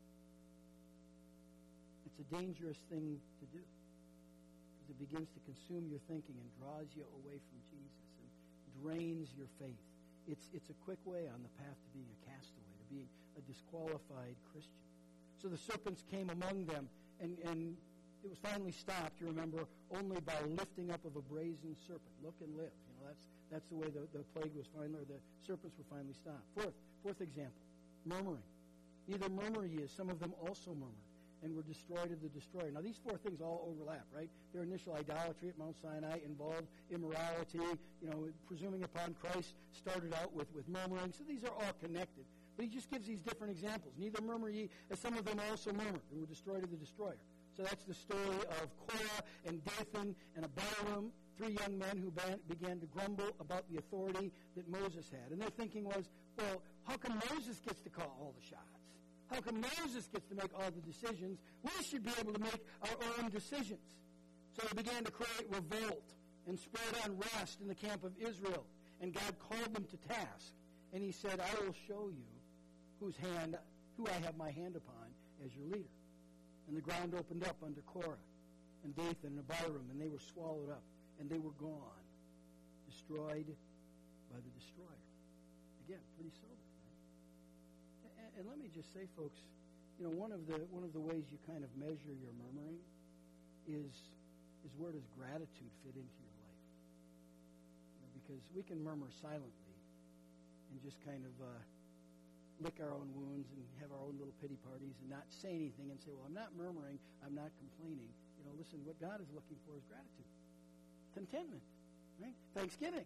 It's a dangerous thing to do because it begins to consume your thinking and draws you away from Jesus and drains your faith. It's a quick way on the path to being a castaway, to being a disqualified Christian. So the serpents came among them, and it was finally stopped, you remember, only by lifting up of a brazen serpent. Look and live. That's the way the plague was finally, or the serpents were finally stopped. Fourth example, murmuring. Neither murmur ye, as some of them also murmured, and were destroyed of the destroyer. Now, these four things all overlap, right? Their initial idolatry at Mount Sinai involved immorality. Presuming upon Christ started out with murmuring. So these are all connected. But he just gives these different examples. Neither murmur ye, as some of them also murmured, and were destroyed of the destroyer. So that's the story of Korah and Dathan and Abiram, three young men who began to grumble about the authority that Moses had. And their thinking was, well, how come Moses gets to call all the shots? How come Moses gets to make all the decisions? We should be able to make our own decisions. So they began to create revolt and spread unrest in the camp of Israel. And God called them to task. And he said, I will show you who I have my hand upon as your leader. And the ground opened up under Korah and Dathan and Abiram, and they were swallowed up, and they were gone, destroyed by the destroyer. Again, pretty sober. Right? And let me just say, folks, one of the ways you kind of measure your murmuring is where does gratitude fit into your life? Because we can murmur silently and just kind of lick our own wounds and have our own little pity parties and not say anything and say, well, I'm not murmuring, I'm not complaining. Listen, what God is looking for is gratitude. Contentment, right? Thanksgiving.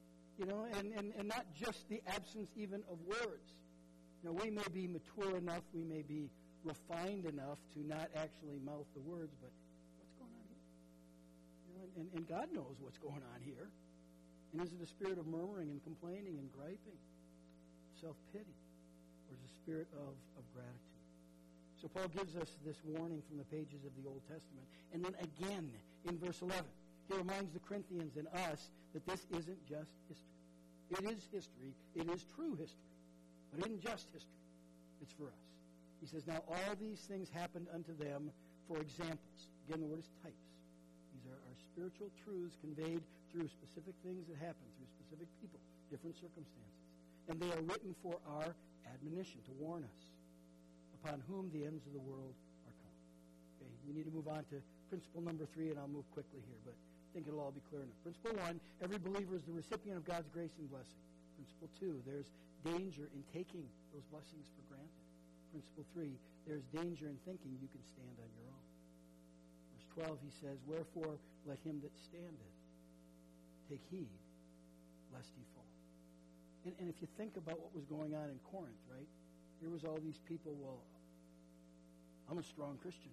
And not just the absence even of words. We may be mature enough, we may be refined enough to not actually mouth the words, but what's going on here? And God knows what's going on here. And is it a spirit of murmuring and complaining and griping? Self-pity? Or is it a spirit of gratitude? So Paul gives us this warning from the pages of the Old Testament. And then again in verse 11, he reminds the Corinthians and us that this isn't just history. It is history. It is true history. But it isn't just history. It's for us. He says, now all these things happened unto them for examples. Again, the word is types. These are spiritual truths conveyed through specific things that happen, through specific people, different circumstances. And they are written for our admonition, to warn us, upon whom the ends of the world are come. Okay, we need to move on to principle number 3, and I'll move quickly here, but I think it'll all be clear enough. Principle 1, every believer is the recipient of God's grace and blessing. Principle 2, there's danger in taking those blessings for granted. Principle 3, there's danger in thinking you can stand on your own. Verse 12, he says, wherefore let him that standeth take heed lest he fall. And if you think about what was going on in Corinth, right? Here was all these people, well, I'm a strong Christian.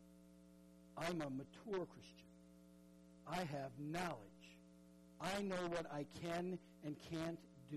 I'm a mature Christian. I have knowledge. I know what I can and can't do.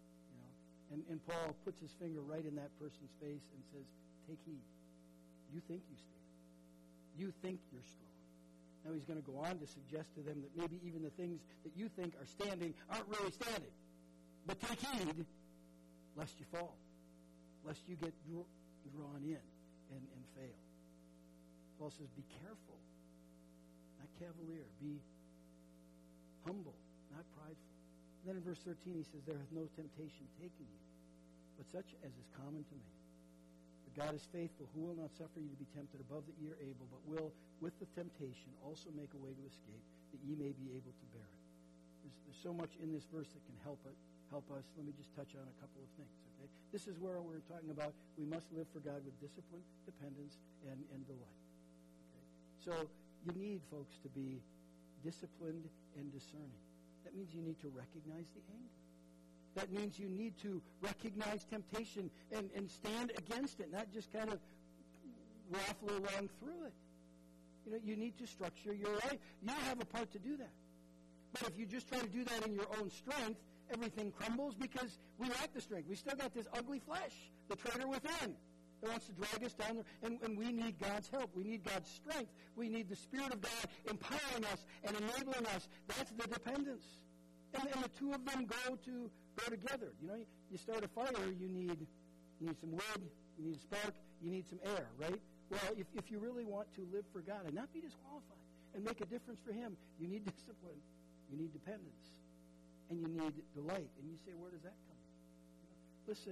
And Paul puts his finger right in that person's face and says, take heed. You think you stand. You think you're strong. Now he's going to go on to suggest to them that maybe even the things that you think are standing aren't really standing. But take heed lest you fall, lest you get drawn in and fail. Paul says, be careful, not cavalier. Be humble, not prideful. And then in verse 13 he says, there hath no temptation taken you, but such as is common to man. But God is faithful, who will not suffer you to be tempted above that ye are able, but will with the temptation also make a way to escape, that ye may be able to bear it. There's so much in this verse that can help us. Let me just touch on a couple of things. Okay, this is where we're talking about we must live for God with discipline, dependence, and delight. Okay, so you need, folks, to be disciplined and discerning. That means you need to recognize the anger. That means you need to recognize temptation and stand against it, not just kind of waffle along through it. You know, you need to structure your life. You have a part to do that. But if you just try to do that in your own strength, everything crumbles because we lack the strength. We still got this ugly flesh, the traitor within, that wants to drag us down there. And we need God's help. We need God's strength. We need the Spirit of God empowering us and enabling us. That's the dependence. And the two of them go together. You know, you start a fire, you need some wood, you need a spark, you need some air, right? Well, if you really want to live for God and not be disqualified and make a difference for Him, you need discipline, you need dependence, and you need delight. And you say, where does that come from? Listen,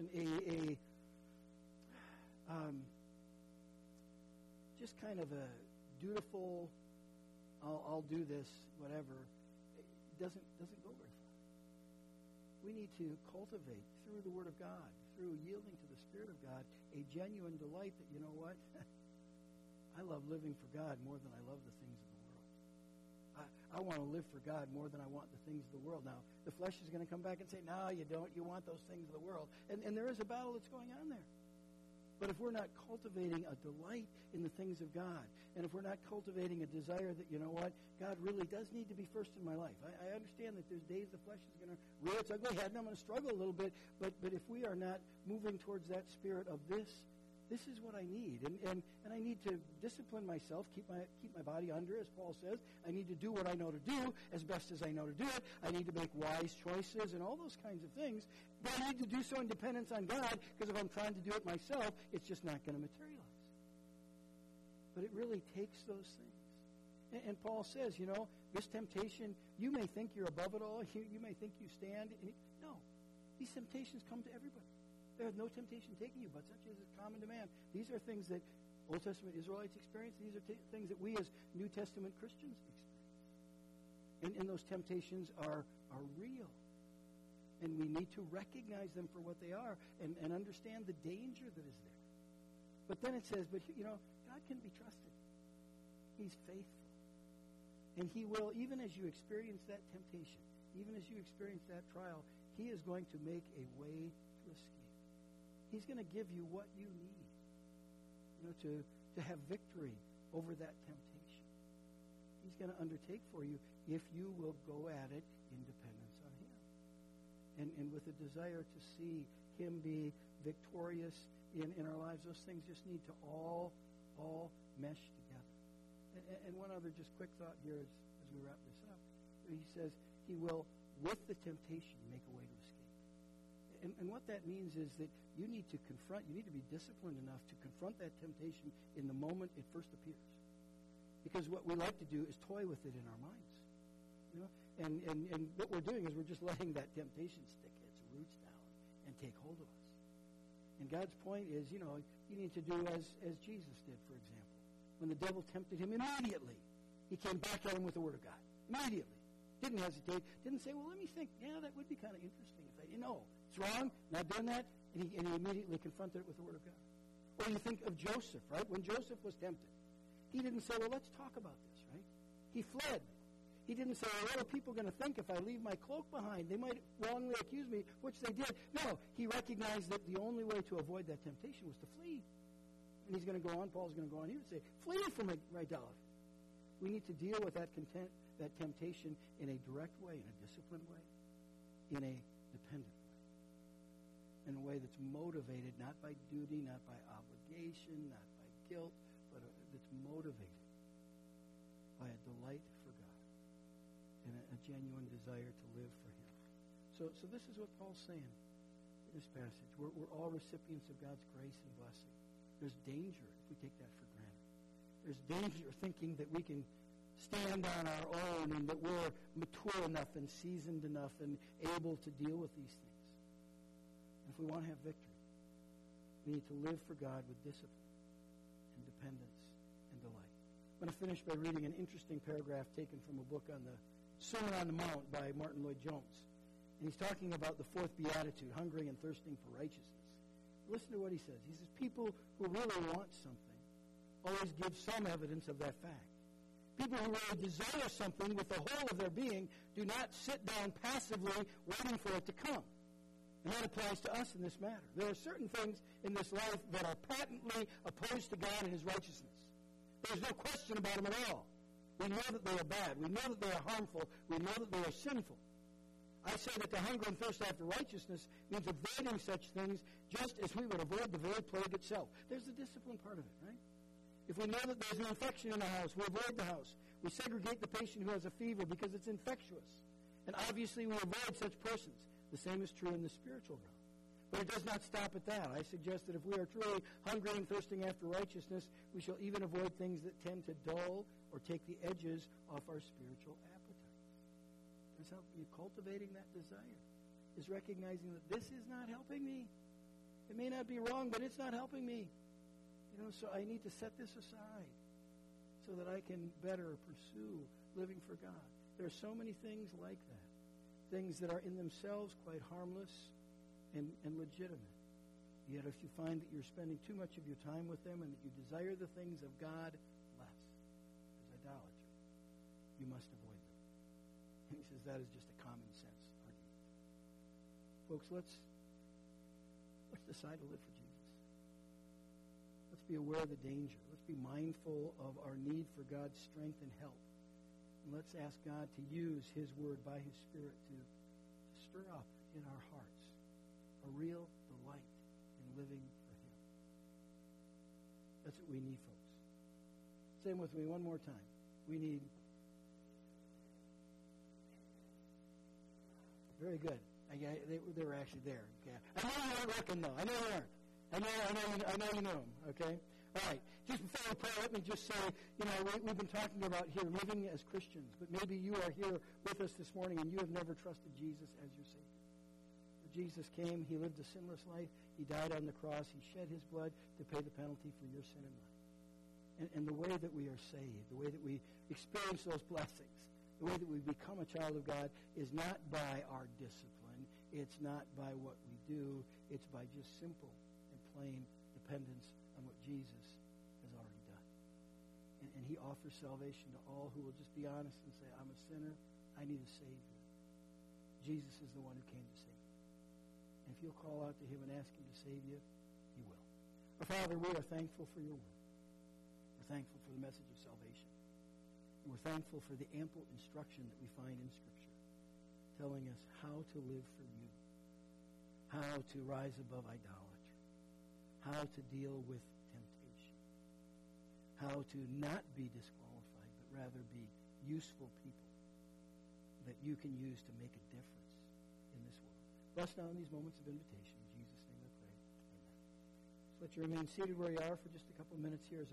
just kind of a dutiful, I'll do this, whatever, doesn't go very far. We need to cultivate through the Word of God, through yielding to the Spirit of God, a genuine delight that, you know what, I love living for God more than I love the things of the world. I want to live for God more than I want the things of the world. Now, the flesh is going to come back and say, no, you don't. You want those things of the world. And there is a battle that's going on there. But if we're not cultivating a delight in the things of God, and if we're not cultivating a desire that, you know what, God really does need to be first in my life. I understand that there's days the flesh is going to rear its ugly head, and I'm going to struggle a little bit. But if we are not moving towards that spirit of this is what I need. And I need to discipline myself, keep my body under, as Paul says. I need to do what I know to do as best as I know to do it. I need to make wise choices and all those kinds of things. But I need to do so in dependence on God, because if I'm trying to do it myself, it's just not going to materialize. But it really takes those things. And Paul says, you know, this temptation, you may think you're above it all. You may think you stand. No. These temptations come to everybody. There is no temptation taking you, but such is common to man. These are things that Old Testament Israelites experience. These are things that we as New Testament Christians experience. And those temptations are real. And we need to recognize them for what they are and understand the danger that is there. But then it says, but you know, God can be trusted. He's faithful. And He will, even as you experience that temptation, even as you experience that trial, He is going to make a way to escape. He's going to give you what you need, you know, to have victory over that temptation. He's going to undertake for you if you will go at it in dependence on Him. And with a desire to see Him be victorious in our lives. Those things just need to all mesh together. And one other just quick thought here as we wrap this up. He says He will, with the temptation, make a way to escape. And what that means is that you need to be disciplined enough to confront that temptation in the moment it first appears. Because what we like to do is toy with it in our minds. You know? And what we're doing is we're just letting that temptation stick its roots down and take hold of us. And God's point is, you know, you need to do as Jesus did, for example. When the devil tempted Him, immediately He came back at Him with the Word of God. Immediately. Didn't hesitate. Didn't say, well, let me think. Yeah, that would be kind of interesting. It's wrong, not doing that. And he immediately confronted it with the Word of God. Or you think of Joseph, right? When Joseph was tempted, he didn't say, well, let's talk about this, right? He fled. He didn't say, well, what are people going to think if I leave my cloak behind? They might wrongly accuse me, which they did. No, he recognized that the only way to avoid that temptation was to flee. And he's going to go on, Paul's going to go on here and say, flee from idolatry. We need to deal with that temptation in a direct way, in a disciplined way, in a dependent way, in a way that's motivated not by duty, not by obligation, not by guilt, but that's motivated by a delight for God and a genuine desire to live for Him. So this is what Paul's saying in this passage. We're all recipients of God's grace and blessing. There's danger if we take that for granted. There's danger thinking that we can stand on our own and that we're mature enough and seasoned enough and able to deal with these things. And if we want to have victory, we need to live for God with discipline and dependence and delight. I'm going to finish by reading an interesting paragraph taken from a book on the Sermon on the Mount by Martin Lloyd-Jones. And he's talking about the fourth beatitude, hungering and thirsting for righteousness. Listen to what he says. He says, people who really want something always give some evidence of that fact. People who really desire something with the whole of their being do not sit down passively waiting for it to come. And that applies to us in this matter. There are certain things in this life that are patently opposed to God and His righteousness. There's no question about them at all. We know that they are bad. We know that they are harmful. We know that they are sinful. I say that to hunger and thirst after righteousness means avoiding such things just as we would avoid the very plague itself. There's the discipline part of it, right? If we know that there's an infection in the house, we avoid the house. We segregate the patient who has a fever because it's infectious. And obviously we avoid such persons. The same is true in the spiritual realm. But it does not stop at that. I suggest that if we are truly hungry and thirsting after righteousness, we shall even avoid things that tend to dull or take the edges off our spiritual appetites. That's how you're cultivating that desire, is recognizing that this is not helping me. It may not be wrong, but it's not helping me. So I need to set this aside so that I can better pursue living for God. There are so many things like that. Things that are in themselves quite harmless and legitimate. Yet if you find that you're spending too much of your time with them and that you desire the things of God less, there's idolatry, you must avoid them. And he says that is just a common sense argument. Folks, let's decide to live for Jesus. Let's be aware of the danger. Let's be mindful of our need for God's strength and help. And let's ask God to use His Word by His Spirit to stir up in our hearts a real delight in living for Him. That's what we need, folks. Say them with me one more time. We need... Very good. They were actually there. Okay. I know you aren't looking, though. I know you aren't. I know you know them, okay? All right. Just before we pray, let me just say, we've been talking about here living as Christians, but maybe you are here with us this morning and you have never trusted Jesus as your Savior. But Jesus came, He lived a sinless life, He died on the cross, He shed His blood to pay the penalty for your sin and mine. And the way that we are saved, the way that we experience those blessings, the way that we become a child of God is not by our discipline, it's not by what we do, it's by just simple plain dependence on what Jesus has already done. And He offers salvation to all who will just be honest and say, I'm a sinner, I need a Savior. Jesus is the one who came to save you. And if you'll call out to Him and ask Him to save you, He will. Our Father, we are thankful for Your Word. We're thankful for the message of salvation. And we're thankful for the ample instruction that we find in Scripture, telling us how to live for You, how to rise above idolatry, how to deal with temptation, how to not be disqualified, but rather be useful people that You can use to make a difference in this world. Bless now in these moments of invitation. In Jesus' name I pray. Amen. So let you remain seated where you are for just a couple of minutes here as